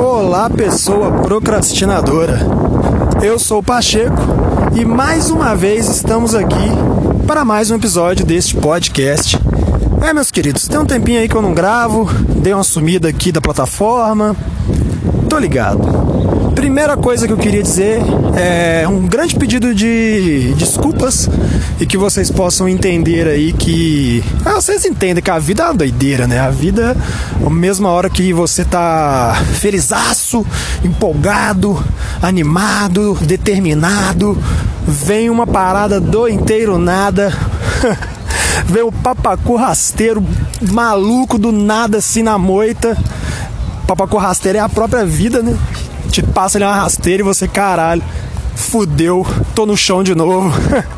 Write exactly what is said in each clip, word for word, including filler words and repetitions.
Olá, pessoa procrastinadora. Eu sou o Pacheco e mais uma vez estamos aqui para mais um episódio deste podcast. É, meus queridos, tem um tempinho aí que eu não gravo, dei uma sumida aqui da plataforma, tô ligado. Primeira coisa que eu queria dizer é um grande pedido de desculpas e que vocês possam entender aí que... Ah, vocês entendem que a vida é uma doideira, né? A vida, a mesma hora que você tá felizaço, empolgado, animado, determinado, vem uma parada do inteiro nada... Vem o papacu rasteiro maluco do nada assim na moita. Papacu rasteiro é a própria vida, né? Te passa ali uma rasteira e você, caralho, fudeu, tô no chão de novo.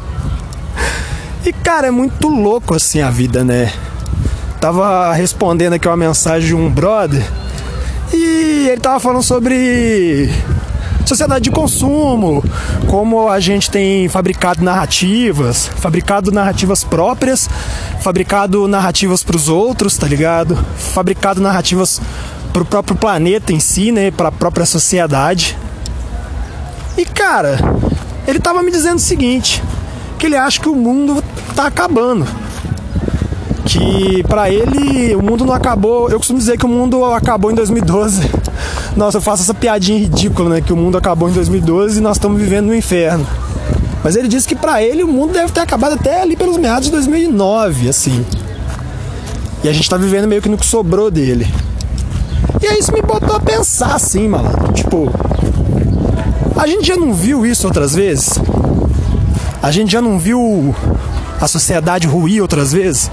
E cara, é muito louco assim a vida, né? Tava respondendo aqui uma mensagem de um brother e ele tava falando sobre sociedade de consumo, como a gente tem fabricado narrativas, fabricado narrativas próprias, fabricado narrativas pros outros, tá ligado? Fabricado narrativas pro próprio planeta em si, né? Pra própria sociedade. E cara, ele tava me dizendo o seguinte, que ele acha que o mundo tá acabando. Que pra ele o mundo não acabou. Eu costumo dizer que o mundo acabou em dois mil e doze. Nossa, eu faço essa piadinha ridícula, né? Que o mundo acabou em dois mil e doze e nós estamos vivendo no inferno. Mas ele disse que pra ele o mundo deve ter acabado até ali pelos meados de dois mil e nove, assim. E a gente tá vivendo meio que no que sobrou dele. E aí isso me botou a pensar assim, malandro. Tipo, a gente já não viu isso outras vezes? A gente já não viu a sociedade ruir outras vezes?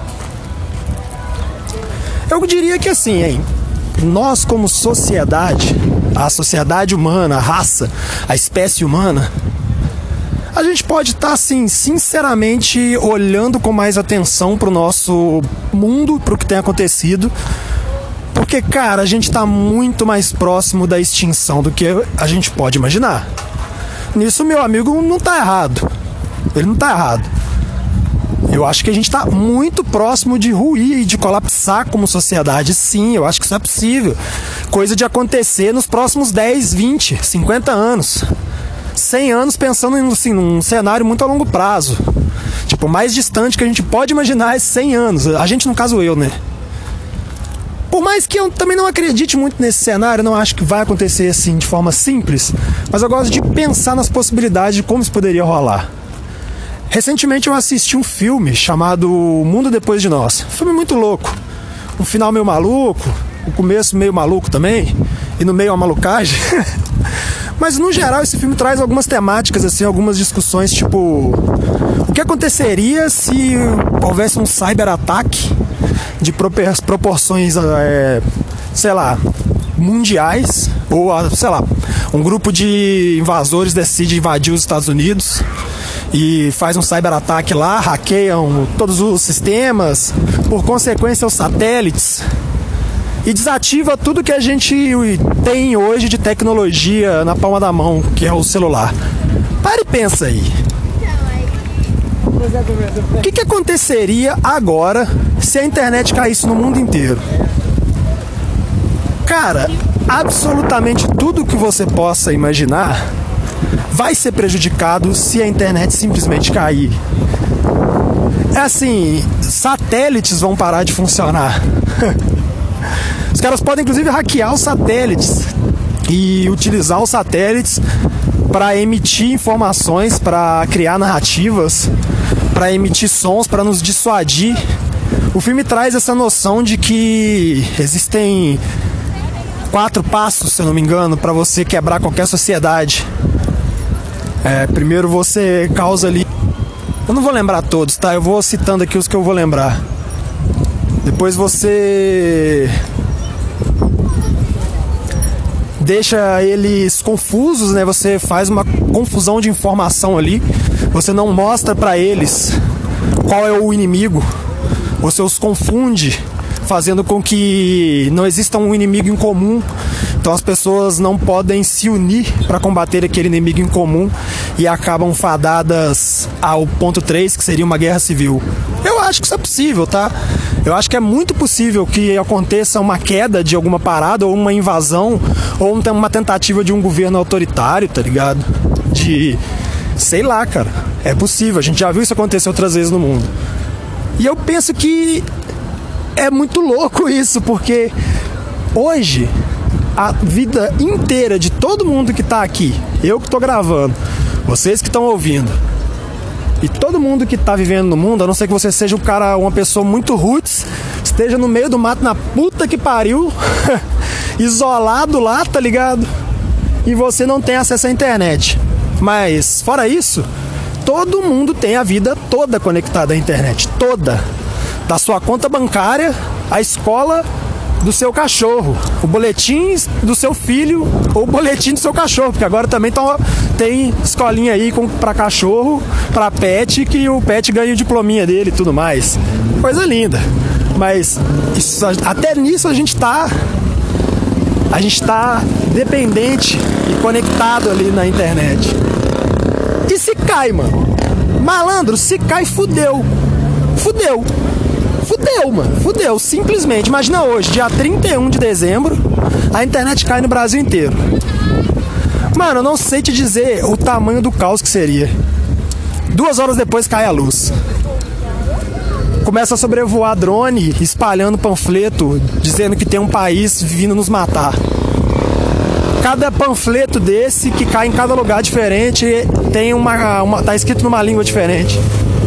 Eu diria que assim, hein? Nós como sociedade, a sociedade humana, a raça, a espécie humana, a gente pode estar, assim, sinceramente olhando com mais atenção pro nosso mundo, pro que tem acontecido, porque, cara, a gente tá muito mais próximo da extinção do que a gente pode imaginar. Nisso, meu amigo não tá errado. Ele não tá errado. Eu acho que a gente tá muito próximo de ruir e de colapsar como sociedade. Sim, eu acho que isso é possível. Coisa de acontecer nos próximos dez, vinte, cinquenta anos. cem anos pensando em, assim, num cenário muito a longo prazo. Tipo, o mais distante que a gente pode imaginar é cem anos. A gente, no caso eu, né? Por mais que eu também não acredite muito nesse cenário, não acho que vai acontecer assim de forma simples, mas eu gosto de pensar nas possibilidades de como isso poderia rolar. Recentemente eu assisti um filme chamado O Mundo Depois de Nós. Um filme muito louco. Um final meio maluco, o começo meio maluco também, e no meio uma malucagem. Mas no geral esse filme traz algumas temáticas, assim, algumas discussões, tipo... O que aconteceria se houvesse um cyberataque de proporções, é, sei lá, mundiais, ou, sei lá, um grupo de invasores decide invadir os Estados Unidos e faz um cyberataque lá, hackeiam todos os sistemas, por consequência os satélites, e desativa tudo que a gente tem hoje de tecnologia na palma da mão, que é o celular. Para e pensa aí. O que, que aconteceria agora se a internet caísse no mundo inteiro? Cara, absolutamente tudo que você possa imaginar vai ser prejudicado se a internet simplesmente cair. É assim, satélites vão parar de funcionar. Os caras podem inclusive hackear os satélites e utilizar os satélites para emitir informações, para criar narrativas, para emitir sons, para nos dissuadir. O filme traz essa noção de que existem quatro passos, se eu não me engano, para você quebrar qualquer sociedade. É, primeiro você causa ali... Eu não vou lembrar todos, tá? Eu vou citando aqui os que eu vou lembrar. Depois você... deixa eles confusos, né? Você faz uma confusão de informação ali. Você não mostra pra eles qual é o inimigo. Você os confunde, fazendo com que não exista um inimigo em comum. Então as pessoas não podem se unir para combater aquele inimigo em comum e acabam fadadas ao ponto três, que seria uma guerra civil. Eu acho que isso é possível, tá? Eu acho que é muito possível que aconteça uma queda de alguma parada, ou uma invasão, ou uma tentativa de um governo autoritário, tá ligado? De... sei lá, cara. É possível, a gente já viu isso acontecer outras vezes no mundo. E eu penso que é muito louco isso, porque hoje a vida inteira de todo mundo que tá aqui, eu que tô gravando, vocês que estão ouvindo, e todo mundo que tá vivendo no mundo, a não ser que você seja um cara, uma pessoa muito roots, esteja no meio do mato, na puta que pariu, isolado lá, tá ligado? E você não tem acesso à internet. Mas, fora isso, todo mundo tem a vida toda conectada à internet. Toda. Da sua conta bancária, a escola do seu cachorro, o boletim do seu filho ou o boletim do seu cachorro, porque agora também tá, tem escolinha aí com, pra cachorro, pra pet, que o pet ganha o diplominha dele e tudo mais. Coisa linda. Mas isso, até nisso a gente tá a gente tá dependente e conectado ali na internet. E se cai, mano? Malandro, se cai, fudeu. Fudeu. Fudeu, mano. Fudeu. Simplesmente. Imagina hoje, dia trinta e um de dezembro, a internet cai no Brasil inteiro. Mano, eu não sei te dizer o tamanho do caos que seria. Duas horas depois cai a luz. Começa a sobrevoar drone, espalhando panfleto, dizendo que tem um país vindo nos matar. Cada panfleto desse, que cai em cada lugar diferente, tem uma, uma tá escrito numa língua diferente.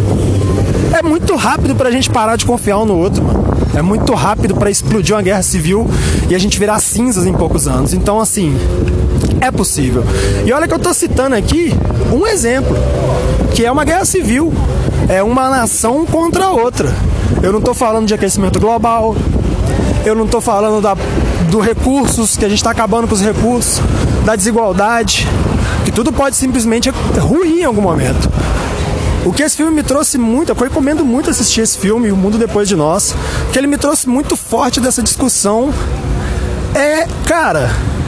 É muito rápido pra gente parar de confiar um no outro, mano. É muito rápido pra explodir uma guerra civil e a gente virar cinzas em poucos anos. Então, assim, é possível. E olha que eu tô citando aqui um exemplo, que é uma guerra civil. É uma nação contra a outra. Eu não tô falando de aquecimento global. Eu não tô falando da, do recursos, que a gente tá acabando com os recursos, da desigualdade, que tudo pode simplesmente ruir em algum momento. O que esse filme me trouxe muito, eu recomendo muito assistir esse filme, O Mundo Depois de Nós, que ele me trouxe muito forte dessa discussão. É, cara,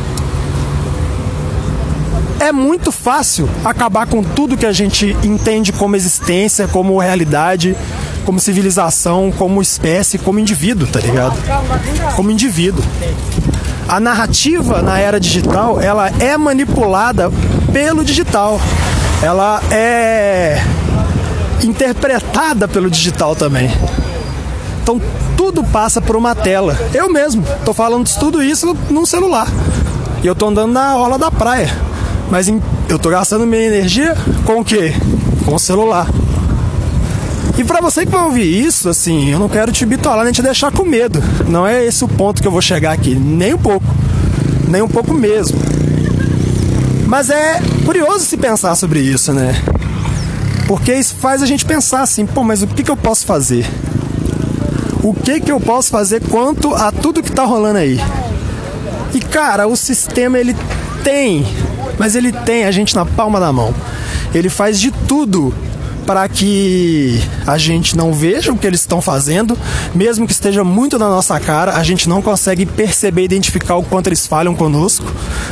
é muito fácil acabar com tudo que a gente entende como existência, como realidade, como civilização, como espécie, como indivíduo, tá ligado? Como indivíduo. A narrativa na era digital, ela é manipulada pelo digital. Ela é interpretada pelo digital também. Então tudo passa por uma tela. Eu mesmo tô falando de tudo isso num celular. E eu tô andando na orla da praia. Mas em, eu tô gastando minha energia com o quê? Com o celular. E pra você que vai ouvir isso, assim, eu não quero te bitolar nem te deixar com medo. Não é esse o ponto que eu vou chegar aqui. Nem um pouco. Nem um pouco mesmo. Mas é curioso se pensar sobre isso, né? Porque isso faz a gente pensar assim, pô, mas o que, que eu posso fazer? O que, que eu posso fazer quanto a tudo que tá rolando aí? E, cara, o sistema, ele tem, mas ele tem a gente na palma da mão. Ele faz de tudo para que a gente não veja o que eles estão fazendo, mesmo que esteja muito na nossa cara, a gente não consegue perceber, identificar o quanto eles falham conosco.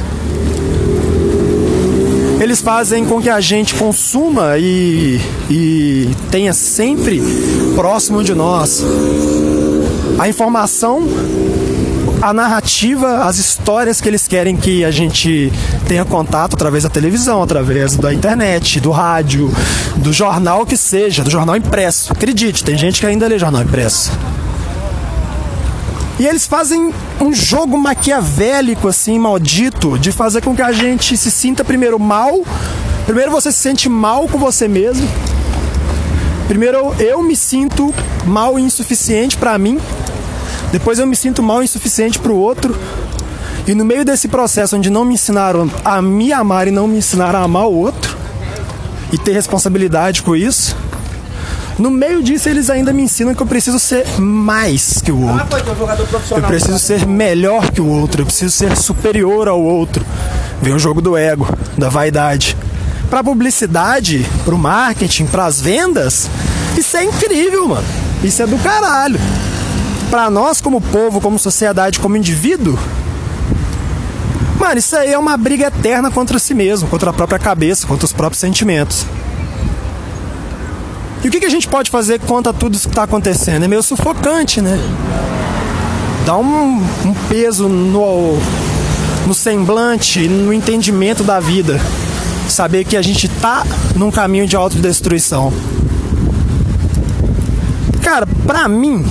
Eles fazem com que a gente consuma e, e tenha sempre próximo de nós a informação, a narrativa, as histórias que eles querem que a gente tenha contato através da televisão, através da internet, do rádio, do jornal que seja, do jornal impresso. Acredite, tem gente que ainda lê jornal impresso. E eles fazem um jogo maquiavélico, assim, maldito, de fazer com que a gente se sinta primeiro mal. Primeiro você se sente mal com você mesmo. Primeiro eu me sinto mal e insuficiente pra mim. Depois eu me sinto mal e insuficiente pro outro. E no meio desse processo onde não me ensinaram a me amar e não me ensinaram a amar o outro e ter responsabilidade com isso, no meio disso eles ainda me ensinam que eu preciso ser mais que o outro. Eu preciso ser melhor que o outro. Eu preciso ser superior ao outro. Vem o jogo do ego, da vaidade. Pra publicidade, pro marketing, pras vendas, isso é incrível, mano. Isso é do caralho. Pra nós como povo, como sociedade, como indivíduo, mano, isso aí é uma briga eterna contra si mesmo, contra a própria cabeça, contra os próprios sentimentos. E o que, que a gente pode fazer contra tudo isso que está acontecendo? É meio sufocante, né? Dá um, um peso no, no semblante, no entendimento da vida. Saber que a gente tá num caminho de autodestruição. Cara, pra mim,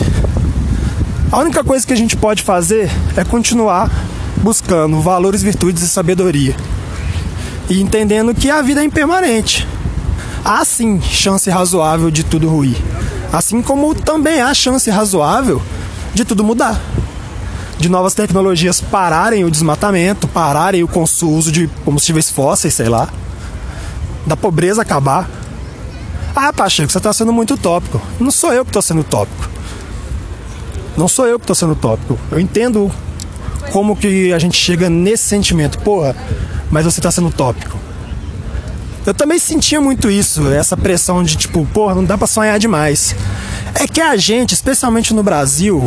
a única coisa que a gente pode fazer é continuar buscando valores, virtudes e sabedoria. E entendendo que a vida é impermanente. Há sim chance razoável de tudo ruir. Assim como também há chance razoável de tudo mudar. De novas tecnologias pararem o desmatamento, pararem o consumo de combustíveis fósseis, sei lá. Da pobreza acabar. Ah, Pacheco, você está sendo muito utópico. Não sou eu que estou sendo utópico. Não sou eu que estou sendo utópico. Eu entendo como que a gente chega nesse sentimento. Porra, mas você está sendo utópico. Eu também sentia muito isso, essa pressão de tipo, porra, não dá pra sonhar demais. É que a gente, especialmente no Brasil,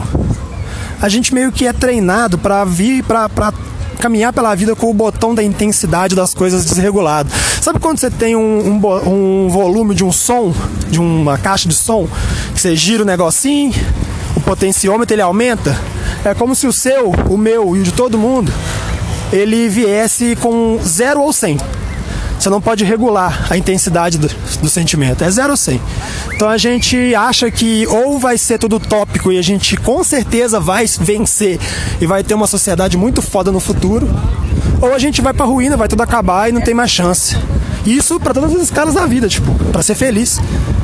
a gente meio que é treinado pra vir, pra, pra caminhar pela vida com o botão da intensidade das coisas desregulado. Sabe quando você tem um, um, um volume de um som, de uma caixa de som, que você gira o negocinho, o potenciômetro ele aumenta? É como se o seu, o meu e o de todo mundo, ele viesse com zero ou cem. Você não pode regular a intensidade do, do sentimento. É zero ou cem. Então a gente acha que ou vai ser tudo utópico e a gente com certeza vai vencer e vai ter uma sociedade muito foda no futuro, ou a gente vai pra ruína, vai tudo acabar e não tem mais chance. Isso pra todas as escalas da vida, tipo, pra ser feliz.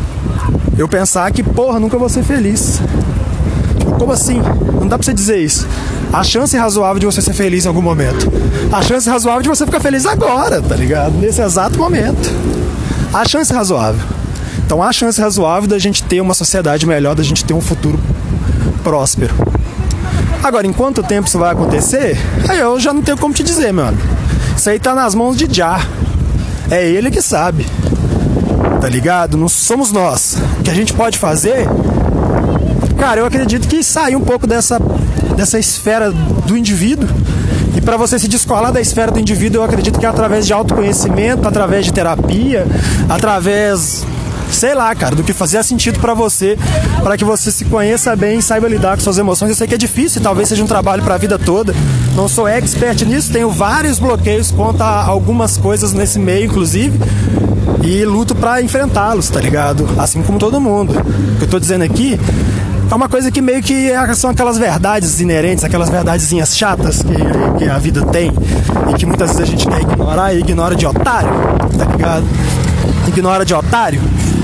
Eu pensar que, porra, nunca vou ser feliz. Tipo, como assim? Não dá pra você dizer isso. A chance razoável de você ser feliz em algum momento. A chance razoável de você ficar feliz agora, tá ligado? Nesse exato momento. A chance razoável. Então há chance razoável da gente ter uma sociedade melhor, da gente ter um futuro próspero. Agora, em quanto tempo isso vai acontecer? Aí eu já não tenho como te dizer, meu amigo. Isso aí tá nas mãos de Jah. É ele que sabe. Tá ligado? Não somos nós. O que a gente pode fazer... Cara, eu acredito que sair um pouco dessa, dessa esfera do indivíduo. E para você se descolar da esfera do indivíduo, eu acredito que é através de autoconhecimento, através de terapia, através, sei lá, cara, do que fazia sentido para você, para que você se conheça bem e saiba lidar com suas emoções. Eu sei que é difícil, talvez seja um trabalho para a vida toda. Não sou expert nisso, tenho vários bloqueios contra algumas coisas nesse meio, inclusive. E luto pra enfrentá-los, tá ligado? Assim como todo mundo. O que eu tô dizendo aqui é uma coisa que meio que são aquelas verdades inerentes, aquelas verdadezinhas chatas que, que a vida tem e que muitas vezes a gente quer ignorar e ignora de otário, tá ligado? Ignora de otário.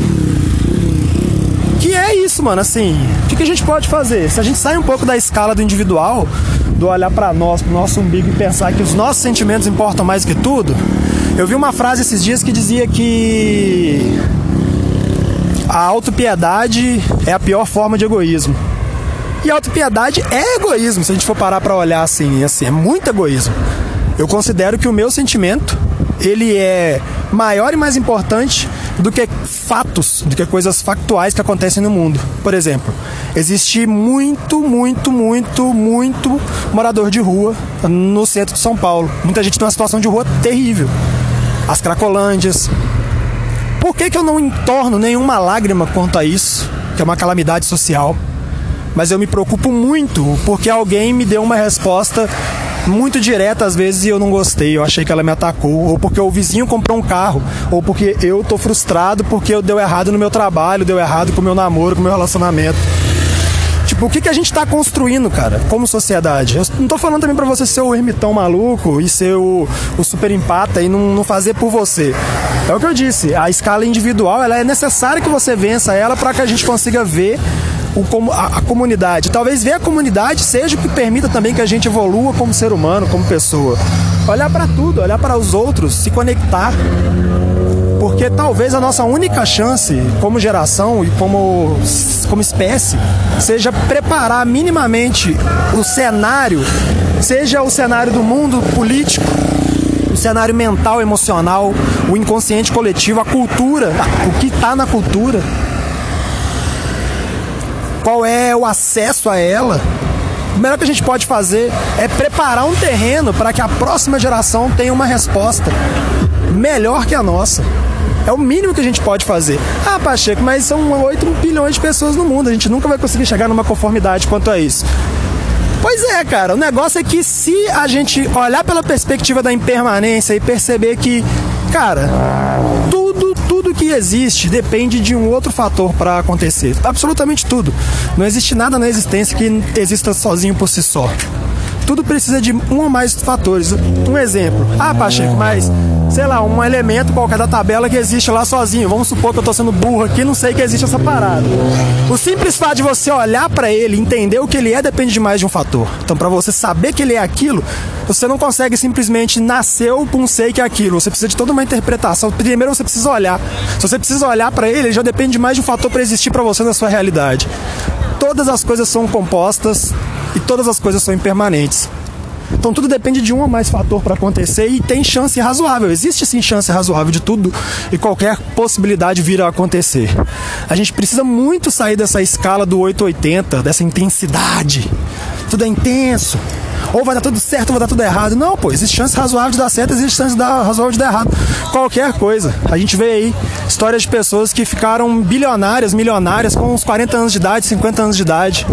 Que é isso, mano, assim, o que, que a gente pode fazer? Se a gente sai um pouco da escala do individual, do olhar pra nós, pro nosso umbigo e pensar que os nossos sentimentos importam mais que tudo. Eu vi uma frase esses dias que dizia que a autopiedade é a pior forma de egoísmo. E a autopiedade é egoísmo, se a gente for parar pra olhar assim, assim, é muito egoísmo. Eu considero que o meu sentimento, ele é maior e mais importante do que fatos, do que coisas factuais que acontecem no mundo. Por exemplo, existe muito, muito, muito, muito morador de rua no centro de São Paulo. Muita gente tem uma situação de rua terrível. As cracolândias. Por que que eu não entorno nenhuma lágrima quanto a isso, que é uma calamidade social? Mas eu me preocupo muito porque alguém me deu uma resposta muito direta às vezes e eu não gostei, eu achei que ela me atacou, ou porque o vizinho comprou um carro, ou porque eu tô frustrado porque eu deu errado no meu trabalho, deu errado com o meu namoro, com o meu relacionamento. Tipo, o que que a gente tá construindo, cara, como sociedade? Eu não tô falando também pra você ser o ermitão maluco e ser o, o super empata e não, não fazer por você. É o que eu disse, a escala individual, ela é necessária que você vença ela pra que a gente consiga ver O, a, a comunidade. Talvez ver a comunidade seja o que permita também que a gente evolua como ser humano, como pessoa. Olhar para tudo, olhar para os outros, se conectar. Porque talvez a nossa única chance como geração e como, como espécie seja preparar minimamente o cenário, seja o cenário do mundo político, o cenário mental, emocional, o inconsciente coletivo, a cultura, o que está na cultura. Qual é o acesso a ela? O melhor que a gente pode fazer é preparar um terreno para que a próxima geração tenha uma resposta melhor que a nossa. É o mínimo que a gente pode fazer. Ah, Pacheco, mas são oito bilhões de pessoas no mundo. A gente nunca vai conseguir chegar numa conformidade quanto a isso. Pois é, cara. O negócio é que se a gente olhar pela perspectiva da impermanência e perceber que, cara, tudo, tudo que existe depende de um outro fator para acontecer. Absolutamente tudo. Não existe nada na existência que exista sozinho por si só. Tudo precisa de um ou mais fatores. Um exemplo. Ah, Pacheco, mas, sei lá, um elemento qualquer da tabela que existe lá sozinho. Vamos supor que eu tô sendo burro aqui e não sei que existe essa parada. O simples fato de você olhar pra ele, entender o que ele é, depende de mais de um fator. Então, pra você saber que ele é aquilo, você não consegue simplesmente nascer com um sei que é aquilo. Você precisa de toda uma interpretação. Primeiro você precisa olhar. Se você precisa olhar pra ele, ele já depende de mais de um fator pra existir pra você na sua realidade. Todas as coisas são compostas e todas as coisas são impermanentes. Então tudo depende de um ou mais fator para acontecer e tem chance razoável. Existe sim chance razoável de tudo e qualquer possibilidade vir a acontecer. A gente precisa muito sair dessa escala do oito oitenta, dessa intensidade. Tudo é intenso. Ou vai dar tudo certo ou vai dar tudo errado. Não, pô, existe chance razoável de dar certo, existe chance razoável de dar errado. Qualquer coisa. A gente vê aí histórias de pessoas que ficaram bilionárias, milionárias com uns quarenta anos de idade, cinquenta anos de idade.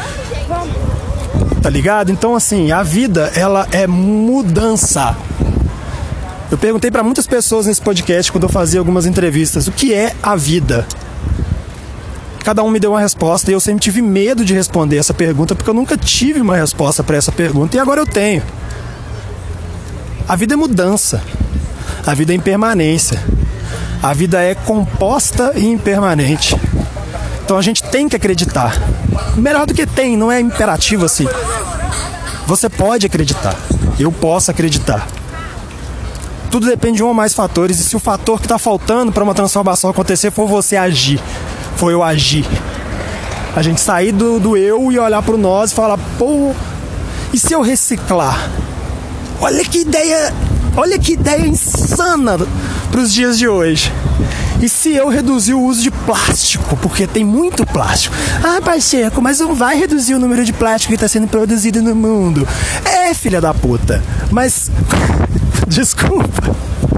Tá ligado? Então, assim, a vida, ela é mudança. Eu perguntei pra muitas pessoas nesse podcast, quando eu fazia algumas entrevistas, o que é a vida? Cada um me deu uma resposta e eu sempre tive medo de responder essa pergunta, porque eu nunca tive uma resposta pra essa pergunta e agora eu tenho. A vida é mudança. A vida é impermanência. A vida é composta e impermanente. Então a gente tem que acreditar. Melhor do que tem, não é imperativo assim. Você pode acreditar. Eu posso acreditar. Tudo depende de um ou mais fatores. E se o fator que está faltando para uma transformação acontecer for você agir, for eu agir, a gente sair do, do eu e olhar para o nós e falar, pô, e se eu reciclar? Olha que ideia, olha que ideia insana para os dias de hoje. E se eu reduzir o uso de plástico? Porque tem muito plástico. Ah, Pacheco, mas não vai reduzir o número de plástico que está sendo produzido no mundo. É, filha da puta. Mas... Desculpa.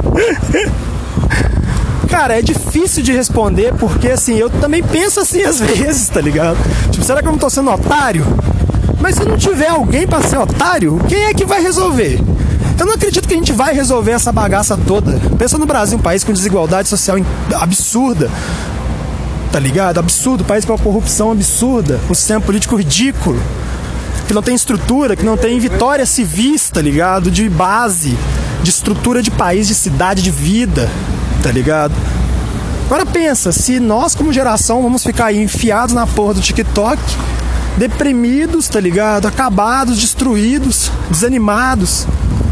Cara, é difícil de responder porque, assim, eu também penso assim às vezes, tá ligado? Tipo, será que eu não tô sendo otário? Mas se não tiver alguém pra ser otário, quem é que vai resolver? Eu não acredito que a gente vai resolver essa bagaça toda. Pensa no Brasil, um país com desigualdade social absurda. Tá ligado? Absurdo. País com uma corrupção absurda. Um sistema político ridículo. Que não tem estrutura, que não tem vitória civis, tá ligado? De base, de estrutura de país, de cidade, de vida, tá ligado? Agora pensa, se nós como geração vamos ficar aí enfiados na porra do TikTok, deprimidos, tá ligado? Acabados, destruídos, desanimados,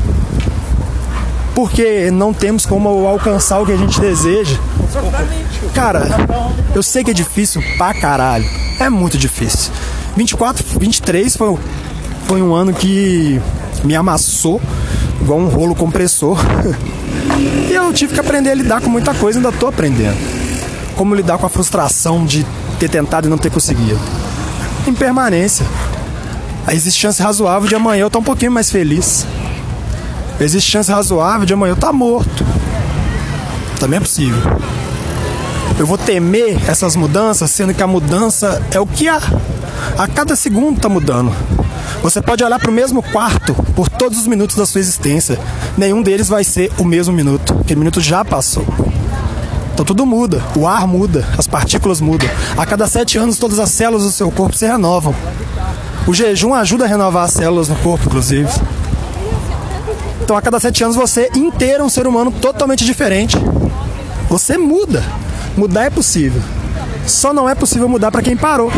porque não temos como alcançar o que a gente deseja. Cara, eu sei que é difícil pra caralho. É muito difícil. vinte e quatro, vinte e três foi, foi um ano que me amassou igual um rolo compressor. E eu tive que aprender a lidar com muita coisa, ainda tô aprendendo. Como lidar com a frustração de ter tentado e não ter conseguido. Impermanência. Existe chance razoável de amanhã eu estar um pouquinho mais feliz. Existe chance razoável de amanhã eu estar morto. Também é possível. Eu vou temer essas mudanças, sendo que a mudança é o que há. A cada segundo está mudando. Você pode olhar para o mesmo quarto por todos os minutos da sua existência. Nenhum deles vai ser o mesmo minuto. Aquele minuto já passou. Então tudo muda. O ar muda, as partículas mudam. A cada sete anos todas as células do seu corpo se renovam. O jejum ajuda a renovar as células no corpo, inclusive. Então a cada sete anos você inteiro é um ser humano totalmente diferente. Você muda. Mudar é possível. Só não é possível mudar para quem parou.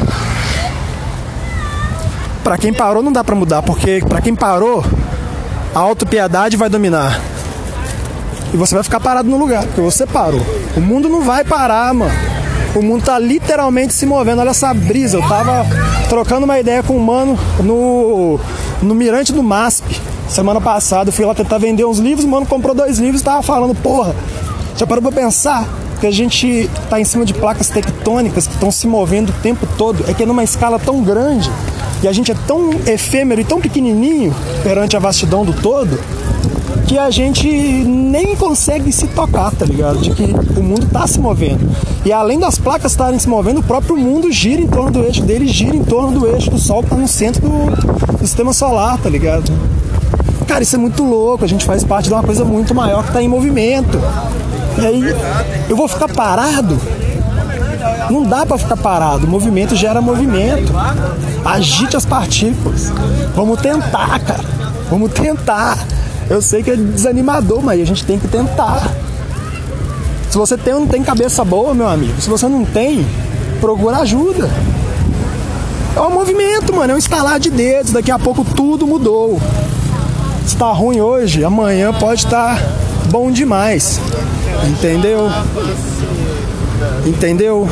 Para quem parou não dá para mudar, porque para quem parou, a autopiedade vai dominar. E você vai ficar parado no lugar, porque você parou. O mundo não vai parar, mano. O mundo tá literalmente se movendo. Olha essa brisa. Eu tava trocando uma ideia com um mano no, no Mirante do M A S P. Semana passada eu fui lá tentar vender uns livros, o mano comprou dois livros e tava falando, porra, já parou pra pensar que a gente tá em cima de placas tectônicas que estão se movendo o tempo todo? É que é numa escala tão grande e a gente é tão efêmero e tão pequenininho perante a vastidão do todo, que a gente nem consegue se tocar, tá ligado? De que o mundo tá se movendo. E além das placas estarem se movendo, o próprio mundo gira em torno do eixo dele, gira em torno do eixo do Sol, que tá no centro do, do sistema solar, tá ligado? Cara, isso é muito louco, a gente faz parte de uma coisa muito maior que tá em movimento. E aí, eu vou ficar parado? Não dá pra ficar parado, o movimento gera movimento. Agite as partículas. Vamos tentar, cara. Vamos tentar. Eu sei que é desanimador, mas a gente tem que tentar. Se você tem ou não tem cabeça boa, meu amigo, se você não tem, procura ajuda. É um movimento, mano, é um estalar de dedos. Daqui a pouco tudo mudou. Se tá ruim hoje, amanhã pode estar bom demais. Entendeu? Entendeu?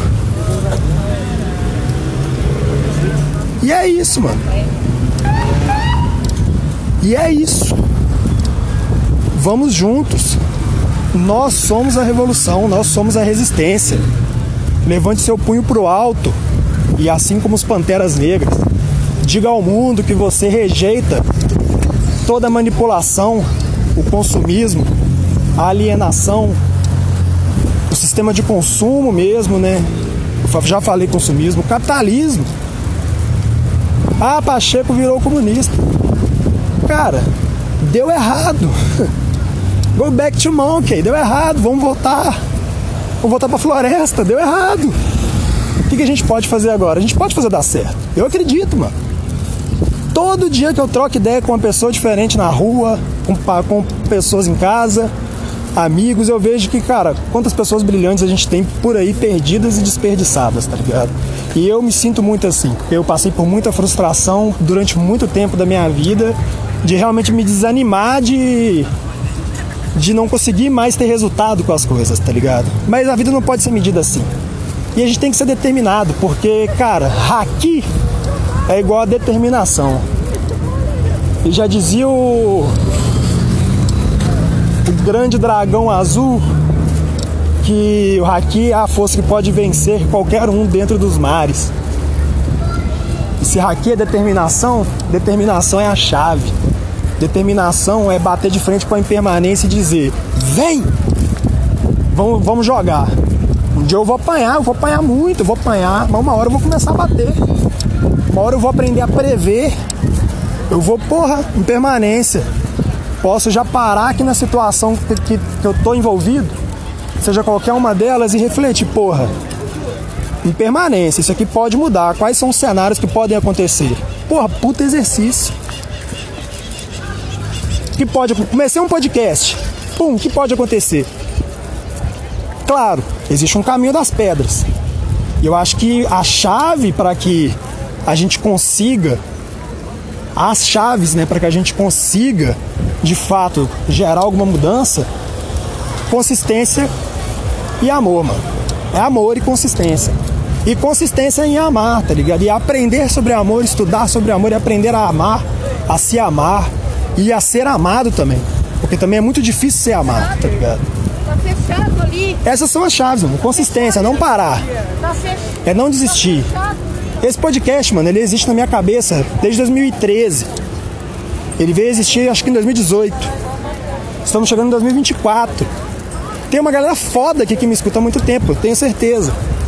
E é isso, mano. E é isso. Vamos juntos. Nós somos a revolução, nós somos a resistência. Levante seu punho pro alto e, assim como os Panteras Negras, diga ao mundo que você rejeita toda a manipulação, o consumismo, a alienação, o sistema de consumo mesmo, né? Eu já falei consumismo, o capitalismo. Ah, Pacheco virou comunista. Cara, deu errado. Go back to monkey, deu errado, vamos voltar. Vamos voltar pra floresta, deu errado. O que, que a gente pode fazer agora? A gente pode fazer dar certo. Eu acredito, mano. Todo dia que eu troco ideia com uma pessoa diferente na rua, com, com pessoas em casa, amigos, eu vejo que, cara, quantas pessoas brilhantes a gente tem por aí perdidas e desperdiçadas, tá ligado? E eu me sinto muito assim, porque eu passei por muita frustração durante muito tempo da minha vida, de realmente me desanimar de... de não conseguir mais ter resultado com as coisas, tá ligado? Mas a vida não pode ser medida assim. E a gente tem que ser determinado, porque, cara, haki é igual a determinação. E já dizia o... o grande dragão azul que o haki é a força que pode vencer qualquer um dentro dos mares. E se haki é determinação, determinação é a chave. Determinação é bater de frente com a impermanência e dizer: vem! Vamos, vamos jogar. Um dia eu vou apanhar, eu vou apanhar muito, eu vou apanhar, mas uma hora eu vou começar a bater. Uma hora eu vou aprender a prever. Eu vou, porra, impermanência. Posso já parar aqui na situação que, que, que eu tô envolvido, seja qualquer uma delas, e refletir, porra, impermanência, isso aqui pode mudar. Quais são os cenários que podem acontecer? Porra, puta exercício. Que pode, comecei um podcast, pum, o que pode acontecer? Claro, existe um caminho das pedras. E eu acho que a chave para que a gente consiga, as chaves, né, para que a gente consiga, de fato, gerar alguma mudança, consistência e amor, mano. É amor e consistência. E consistência em amar, tá ligado? E aprender sobre amor, estudar sobre amor e aprender a amar, a se amar. E a ser amado também. Porque também é muito difícil ser amado, tá ligado? Tá fechado ali. Essas são as chaves, mano. Consistência, não parar. Tá fechado. É não desistir. Esse podcast, mano, ele existe na minha cabeça desde dois mil e treze. Ele veio existir, acho que em dois mil e dezoito. Estamos chegando em dois mil e vinte e quatro. Tem uma galera foda aqui que me escuta há muito tempo, eu tenho certeza.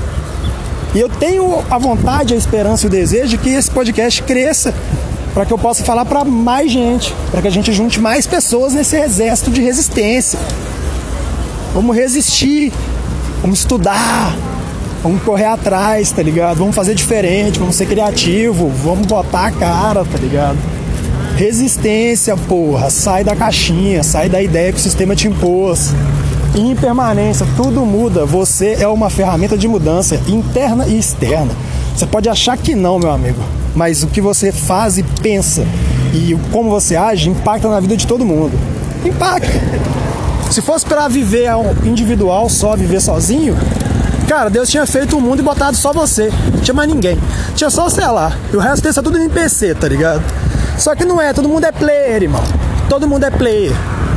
E eu tenho a vontade, a esperança e o desejo de que esse podcast cresça, para que eu possa falar para mais gente, para que a gente junte mais pessoas nesse exército de resistência. Vamos resistir, vamos estudar, vamos correr atrás, tá ligado? Vamos fazer diferente, vamos ser criativo, vamos botar a cara, tá ligado? Resistência, porra, sai da caixinha, sai da ideia que o sistema te impôs. Impermanência, tudo muda, você é uma ferramenta de mudança interna e externa. Você pode achar que não, meu amigo, mas o que você faz e pensa e como você age impacta na vida de todo mundo. Impacta. Se fosse para viver individual, só viver sozinho, cara, Deus tinha feito o mundo e botado só você. Não tinha mais ninguém. Tinha só você lá. E o resto desse é tudo N P C, tá ligado? Só que não é, todo mundo é player, irmão. Todo mundo é player.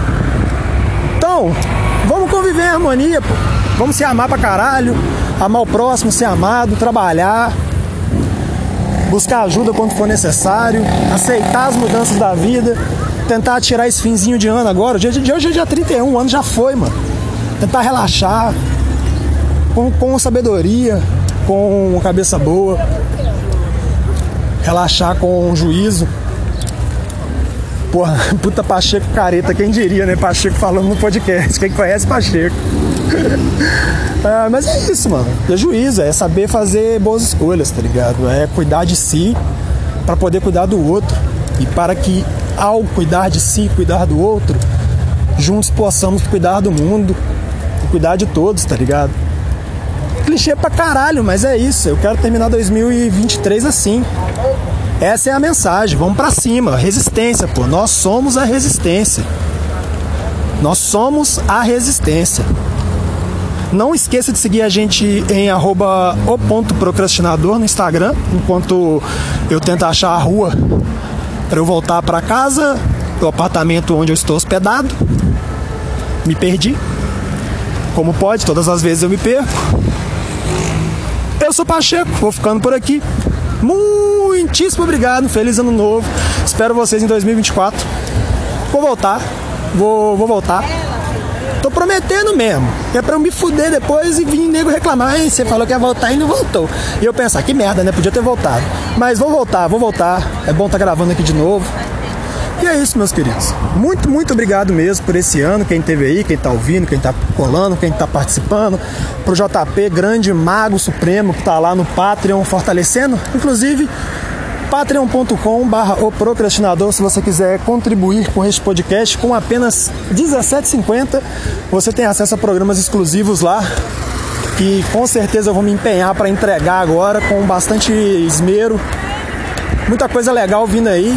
Então, vamos conviver em harmonia, pô. Vamos se amar pra caralho. Amar o próximo, ser amado, trabalhar, buscar ajuda quando for necessário, aceitar as mudanças da vida tentar tirar esse finzinho de ano agora. O dia de hoje é dia trinta e um, o ano já foi, mano. Tentar relaxar com, com sabedoria, com cabeça boa. Relaxar com juízo. Porra, puta Pacheco careta, quem diria, né? Pacheco falando no podcast. Quem conhece Pacheco? Ah, mas é isso, mano. É juízo, é saber fazer boas escolhas, tá ligado? É cuidar de si pra poder cuidar do outro. E para que, ao cuidar de si, cuidar do outro, juntos possamos cuidar do mundo e cuidar de todos, tá ligado? Clichê pra caralho, mas é isso. Eu quero terminar dois mil e vinte e três assim. Essa é a mensagem, vamos pra cima. Resistência, pô, nós somos a resistência. Nós somos a resistência. Não esqueça de seguir a gente em arroba o ponto procrastinador no Instagram, enquanto eu tento achar a rua para eu voltar para casa, do apartamento onde eu estou hospedado. Me perdi. Como pode, todas as vezes eu me perco. Eu sou Pacheco, vou ficando por aqui. Muitíssimo obrigado, feliz ano novo. Espero vocês em dois mil e vinte e quatro. Vou voltar, vou, vou voltar. Tô prometendo mesmo. É pra eu me fuder depois e vir nego reclamar. Hein, você falou que ia voltar e não voltou. E eu pensar, que merda, né? Podia ter voltado. Mas vou voltar, vou voltar. É bom tá gravando aqui de novo. E é isso, meus queridos. Muito, muito obrigado mesmo por esse ano. Quem esteve aí, quem tá ouvindo, quem tá colando, quem tá participando. Pro J P, grande mago supremo, que tá lá no Patreon fortalecendo. Inclusive, patreon ponto com barra o procrastinador, se você quiser contribuir com este podcast com apenas dezessete reais e cinquenta centavos, você tem acesso a programas exclusivos lá, que com certeza eu vou me empenhar para entregar agora com bastante esmero. Muita coisa legal vindo aí.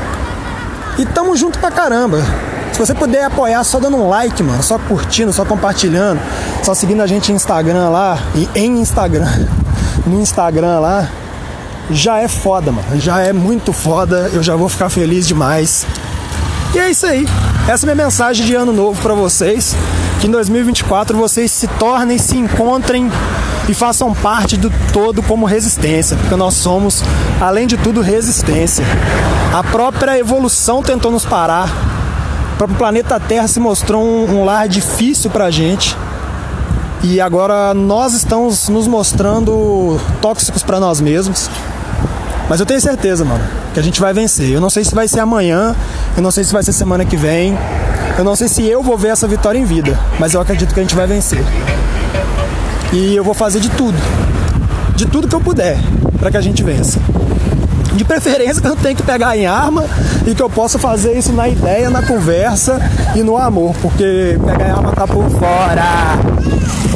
E tamo junto pra caramba. Se você puder apoiar só dando um like, mano, só curtindo, só compartilhando, só seguindo a gente no Instagram lá, e em Instagram, no Instagram lá, já é foda, mano. Já é muito foda. Eu já vou ficar feliz demais. E é isso aí. Essa é a minha mensagem de ano novo pra vocês. Que em dois mil e vinte e quatro vocês se tornem, se encontrem e façam parte do todo como resistência. Porque nós somos, além de tudo, resistência. A própria evolução tentou nos parar. O próprio planeta Terra se mostrou um, um lar difícil pra gente. E agora nós estamos nos mostrando tóxicos pra nós mesmos. Mas eu tenho certeza, mano, que a gente vai vencer. Eu não sei se vai ser amanhã, eu não sei se vai ser semana que vem, eu não sei se eu vou ver essa vitória em vida, mas eu acredito que a gente vai vencer. E eu vou fazer de tudo, de tudo que eu puder, pra que a gente vença. De preferência que eu não tenho que pegar em arma e que eu possa fazer isso na ideia, na conversa e no amor, porque pegar em arma tá por fora.